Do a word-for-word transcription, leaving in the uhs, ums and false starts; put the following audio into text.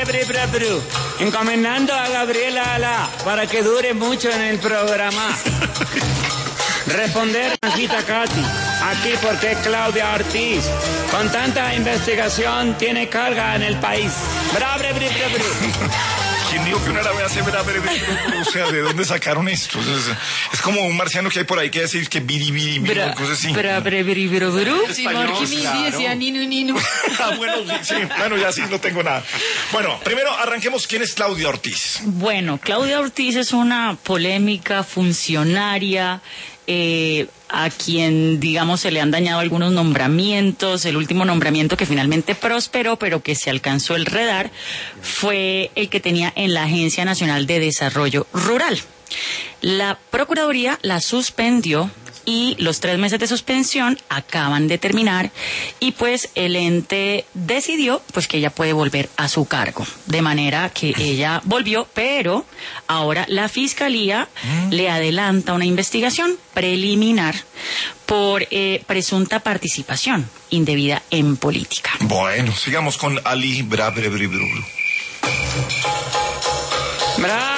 bri, bra, bru. Encomendando a Gabriela Ala para que dure mucho en el programa. Responder a Gita Katy. Aquí porque Claudia Ortiz, con tanta investigación, tiene carga en el país. Bra, bri, bri, bra, bru. ¿Quién dijo que una árabe hace bra, bra, bra, bra? O sea, ¿de dónde sacaron esto? Es, es como un marciano que hay por ahí que decir que biri, biri, biri, Bra, cosas así. bra, bra, bri, bro, bro. Sí, Marky Mindy decía ninu, ninu. Ah, bueno, sí, sí, bueno, ya sí, no tengo nada. Bueno, primero arranquemos. ¿Quién es Claudia Ortiz? Bueno, Claudia Ortiz es una polémica funcionaria eh, a quien, digamos, se le han dañado algunos nombramientos. El último nombramiento que finalmente prosperó, pero que se alcanzó el radar, fue el que tenía en la Agencia Nacional de Desarrollo Rural. La Procuraduría la suspendió y los tres meses de suspensión acaban de terminar y pues el ente decidió pues que ella puede volver a su cargo, de manera que ella volvió, pero ahora la Fiscalía mm. le adelanta una investigación preliminar por eh, presunta participación indebida en política. Bueno, sigamos con Ali Bra, Bra, Bra, Bra, Bra. Bra.